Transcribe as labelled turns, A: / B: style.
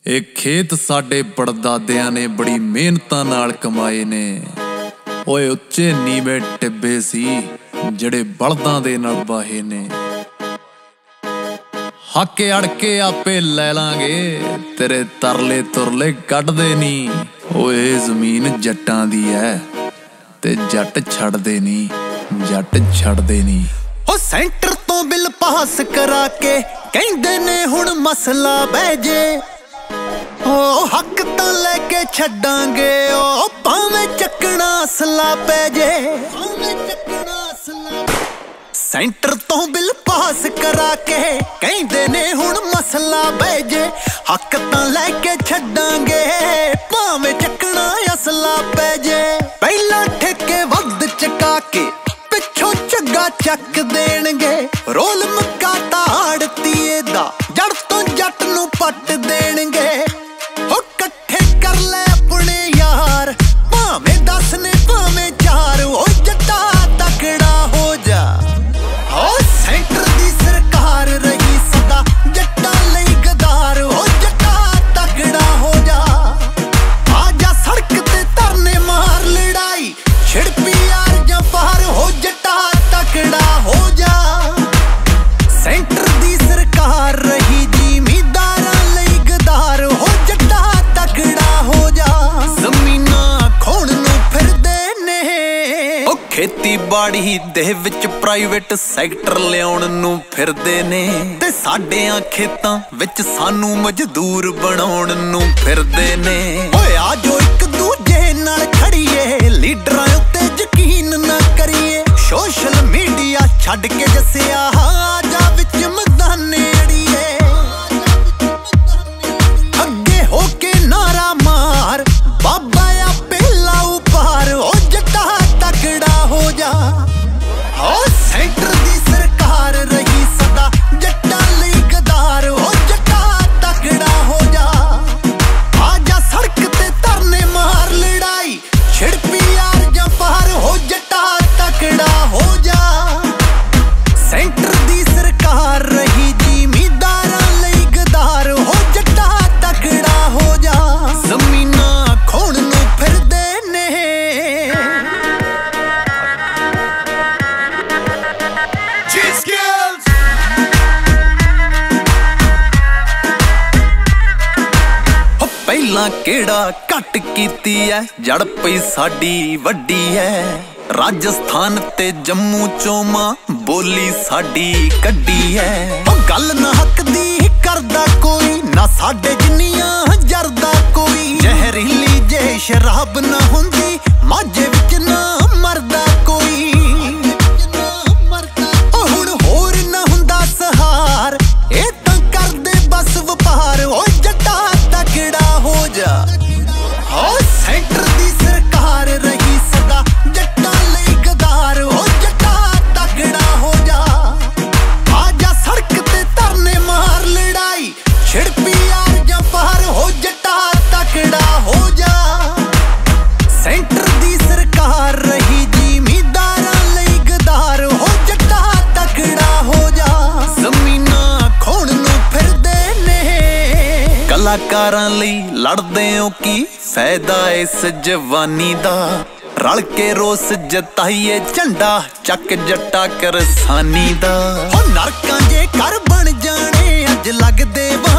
A: ਇਹ ਖੇਤ ਸਾਡੇ ਪੜਦਾਦਿਆਂ ਨੇ ਬੜੀ ਮਿਹਨਤਾਂ ਨਾਲ ਕਮਾਏ ਨੇ। ਓਏ ਉੱਚੇ ਨੀਵੇਂ ਟਿੱਬੇ ਸੀ ਜਿਹੜੇ ਬਲਦਾਂ ਦੇ ਨਾਲ ਵਾਹੇ ਨੇ। ਹੱਕ ਅੜ ਕੇ ਆਪੇ ਲੈ ਲਾਂਗੇ, ਤੇਰੇ ਤਰਲੇ ਤੁਰਲੇ ਕੱਢਦੇ ਨੀ। ਓਏ ਜ਼ਮੀਨ ਜੱਟਾਂ ਦੀ ਐ ਤੇ ਜੱਟ ਛੱਡਦੇ ਨੀ, ਜੱਟ ਛੱਡਦੇ ਨੀ।
B: ਉਹ ਸੈਂਟਰ ਤੋਂ ਬਿੱਲ ਪਾਸ ਕਰਾ ਕੇ ਕਹਿੰਦੇ ਨੇ ਹੁਣ ਮਸਲਾ ਬਹਿ ਜੇ। ਉਹ ਹੱਕ ਤਾਂ ਲੈ ਕੇ ਛੱਡਾਂਗੇ, ਉਹ ਭਾਵੇਂ ਚੱਕਣਾ ਅਸਲਾ ਪੈ ਜੇ। ਸੈਂਟਰ ਤੋਂ ਬਿੱਲ ਪਾਸ ਕਰਾ ਕੇ ਕਹਿੰਦੇ ਨੇ ਹੁਣ ਮਸਲਾ ਬਹਿ ਜੇ। ਹੱਕ ਤਾਂ ਲੈ ਕੇ ਛੱਡਾਂਗੇ, ਭਾਵੇਂ ਚੱਕਣਾ ਅਸਲਾ ਪੈ ਜੇ। ਪਹਿਲਾਂ ਠੇਕੇ ਵੱਧ ਚਕਾ ਕੇ ਪਿੱਛੋਂ ਝੱਗਾ ਚੱਕ ਦੇਣਗੇ। ਰੋਲ ਮੱਕਾ ਤਾੜਤੀਏ ਦਾ ਜੜ ਤੋਂ ਜੱਟ ਨੂੰ ਪੱਟ ਦੇਣਗੇ। ਉਹ ਇਕੱਠੇ ਕਰ ਲੈ ਆਪਣੇ ਯਾਰ, ਭਾਵੇਂ 10 ਨੇ ਭਾਵੇਂ 4। ਉਹ ਜੱਟਾ ਤਕੜਾ ਹੋ ਜਾ। ਉਹ ਸੈਂਟਰ ਦੀ ਸਰਕਾਰ ਰਹੀ ਸਦਾ ਜੱਟਾਂ ਲਈ ਗਦਾਰ। ਉਹ ਜੱਟਾ ਤਕੜਾ ਹੋ ਜਾ। ਆ ਜਾ ਸੜਕ ਤੇ ਧਰਨੇ ਮਾਰ, ਲੜਾਈ ਛਿੜ ਪੀ ਯਾਰ ਜਾਂ ਪਾਰ। ਹੋ ਜੱਟਾ ਤਕੜਾ ਹੋ ਜਾ। ਸੈਂਟਰ ਦੀ ਸਰਕਾਰ ਰਹੀ ਜ਼ਿਮੀਂਦਾਰਾਂ ਲਈ ਗਦਾਰ। ਹੋ ਜੱਟਾ ਤਕੜਾ ਹੋ ਜਾ। ਜ਼ਮੀਨਾਂ ਖੋਣ ਨੂੰ ਫਿਰਦੇ ਨੇ, ਉਹ ਖੇਤੀਬਾੜੀ ਦੇ ਵਿੱਚ ਪ੍ਰਾਈਵੇਟ ਸੈਕਟਰ ਲਿਆਉਣ ਨੂੰ ਫਿਰਦੇ ਨੇ। ਤੇ ਸਾਡਿਆਂ ਖੇਤਾਂ ਵਿੱਚ ਸਾਨੂੰ ਮਜ਼ਦੂਰ ਬਣਾਉਣ ਨੂੰ ਫਿਰਦੇ ਨੇ। ਓਏ ਆ ਜੋ ਇੱਕ ਦੂਜੇ ਨਾਲ ਖੜੀਏ, ਲੀਡਰਾਂ ਉੱਤੇ ਯਕੀਨ ਨਾ ਕਰੀਏ। ਸੋਸ਼ਲ ਮੀਡੀਆ ਛੱਡ ਕੇ ਜੱਸਿਆ ਆ ਜਾ ਵਿੱਚ ਮੈਦਾਨੇ ਅੜੀਏ। ਅੱਗੇ ਹੋ ਕੇ ਨਾਰਾ ਮਾਰ, ਬਾਬਾ ਆਪੇ ਲਾਊ ਪਾਰ। ਉਹ ਜੱਟਾ ਤਕੜਾ ਹੋ ਜਾ। ਉਹ ਸੈਂਟਰ ਦੀ ਸਰਕਾਰ ਰਹੀ ਸਦਾ ਜੱਟਾਂ ਲਈ ਗਦਾਰ। ਉਹ ਜੱਟਾ ਤਕੜਾ ਹੋ ਜਾ। ਆ ਜਾ ਸੜਕ ਤੇ ਧਰਨੇ ਮਾਰ, ਲੜਾਈ ਛਿੜ ਪੀ ਯਾਰ ਜਾਂ ਪਾਰ। ਹੋ ਜੱਟਾ ਤਕੜਾ ਹੋ ਜਾ। ਸੈਂਟਰ ਦੀ ਸਰਕਾਰ ਰਹੀ ਜ਼ਿਮੀਂਦਾਰਾਂ ਲਈ ਗਦਾਰ। ਹੋ ਜੱਟਾ ਤਕੜਾ ਹੋ ਜਾ। ਜ਼ਮੀਨਾਂ ਖੋਣ ਨੂੰ ਫਿਰਦੇ ਨੇ। ਪਹਿਲਾਂ ਕਿਹੜਾ ਘੱਟ ਕੀਤੀ ਐ, ਜੜ ਪਈ ਸਾਡੀ ਵੱਡੀ ਐ। ਰਾਜਸਥਾਨ ਤੇ ਜੰਮੂ ਚੋਂ ਮਾਂ ਬੋਲੀ ਸਾਡੀ ਕੱਢੀ ਐ। ਉਹ ਗੱਲ ਨਾ ਹੱਕ ਦੀ ਕਰਦਾ ਕੋਈ, ਨਾ ਸਾਡੇ ਜਿੰਨੀਆਂ ਜਰਦਾ ਕੋਈ। ਜ਼ਹਿਰੀਲੀ ਜੇ ਸ਼ਰਾਬ ਨਾ ਹੁੰਦੀ, ਮਾਝੇ ਵਿੱਚ ਨਾ ਮਰਦਾ ਕੋਈ। ਉਹ ਹੁਣ ਹੋਰ ਨਾ ਹੁੰਦਾ ਸਹਾਰ, ਇਹ ਤਾਂ ਕਰਦੇ ਬਸ ਵਪਾਰ। ਉਹ ਜੱਟਾ ਤਕੜਾ ਹੋ ਜਾ। ਉਹ ਸੈਂਟਰ ਦੀ ਸਰਕਾਰ ਰਹੀ ਸਦਾ ਜੱਟਾਂ ਲਈ ਗਦਾਰ। ਉਹ ਜੱਟਾ ਤਕੜਾ ਹੋ ਜਾ। ਆ ਜਾ ਸੜਕ ਤੇ ਧਰਨੇ ਮਾਰ, ਲੜਾਈ ਛਿੜ ਪੀ ਯਾਰ ਜਾਂ ਪਾਰ। ਹੋ ਜੱਟਾ ਤਕੜਾ ਹੋ ਜਾ। ਸੈਂਟਰ ਦੀ ਸਰਕਾਰ ਰਹੀ ਜ਼ਿਮੀਂਦਾਰਾਂ ਲਈ ਗਦਾਰ। ਹੋ ਜੱਟਾ ਤਕੜਾ ਹੋ ਜਾ। ਜ਼ਮੀਨਾਂ ਖੋਣ ਨੂੰ ਫਿਰਦੇ ਨੇ। ਕਲਾਕਾਰਾਂ ਲਈ ਲੜਦੇ ਹੋ ਕੀ ਫਾਇਦਾ ਇਸ ਜਵਾਨੀ ਦਾ। ਰਲ ਕੇ ਰੋਸ ਜਤਾਈਏ, ਝੰਡਾ ਚੱਕ ਜੱਟਾ ਕਿਰਸਾਨੀ ਦਾ। ਉਹ ਨਰਕਾਂ ਜੇ ਘਰ ਬਣ ਜਾਣੇ ਅੱਜ ਲੱਗਦੇ